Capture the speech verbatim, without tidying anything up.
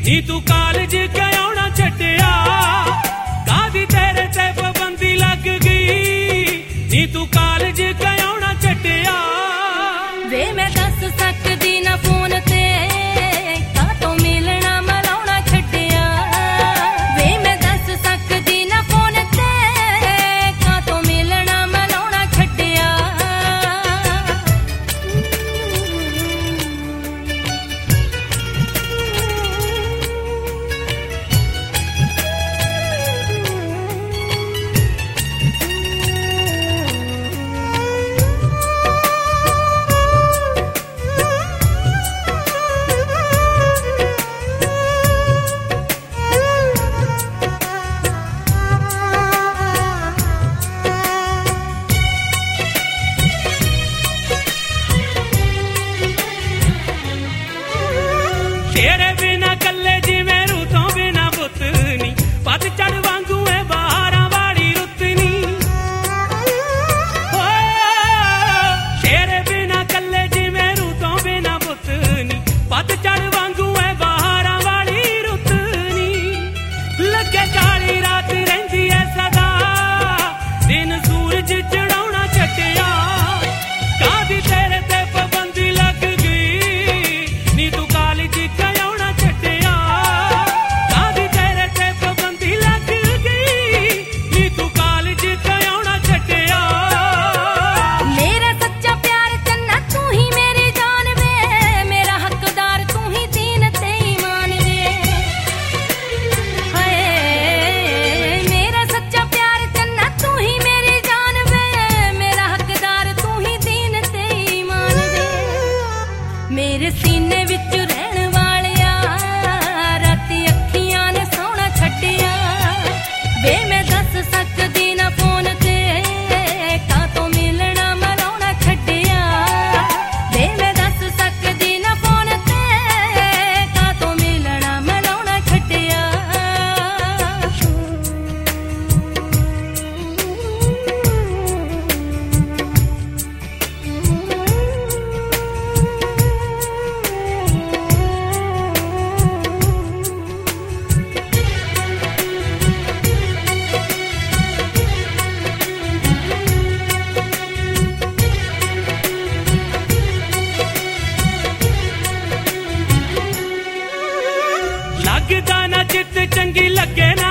नी तू कालज क्यों ना छड्डिया कादी तेरे ते पाबंदी लग गई नी तू कालज क्यों ना छड्डिया वे मैं दस सकदी ना फोन ते कातों मिलना मलाउणा छड्डिया वे मैं दस सकदी ना फोन ते कातों मिलना मलाउणा छड्डिया तेरे बिना कल्ले जिवें रूतों बिना बुत नी पतझड़ वांगू है बहारां वाली रुत नी ओ तेरे बिना कल्ले जिवें रूतों बिना बुत नी पतझड़ वांगू है बहारां वाली रुत नी लगे काली रात रहिंदी है सदा दिन सूरज चढ़ाउणा छड्डिया कादी तेरे ते पाबंदी लग गई नी तू काली जी मेरे सीने विच रहण वालिया राती अखियां ने सोना छड्डिया वे मैं दस सकदी ना फोन ते कातों मिलना मलाउणा छड्डिया वे मैं दस सकदी ना फोन ते कातों मिलना मलाउणा छड्डिया लगदा ना चित चंगी लगे ना